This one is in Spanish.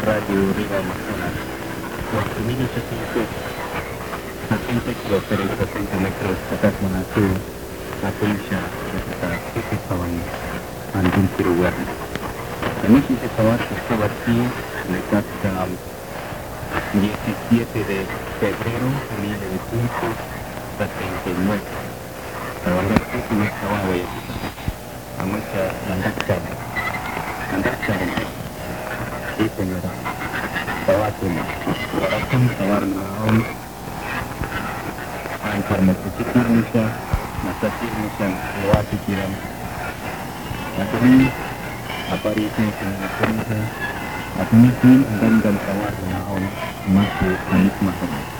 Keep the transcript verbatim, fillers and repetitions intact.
Radio Riva Amazonas. Waktu ini sesuatu Natintek dua puluh metros atas Manatu Akulisha serta titik kawan Andung Kiruwer. Kami sisi kawat seperti dekat dalam diecisiete de febrero de mil novecientos setenta y nueve. Kawan itu punya kawan wajib. Kami ke landak jam, landak jam. Ini senyora. Kawatnya, walaupun tawar naon. Karena kecil Indonesia, masa kecil Indonesia lewat pikiran. Tapi apa itu Indonesia? Apa itu dan dan tawar naon masuk anis masuk.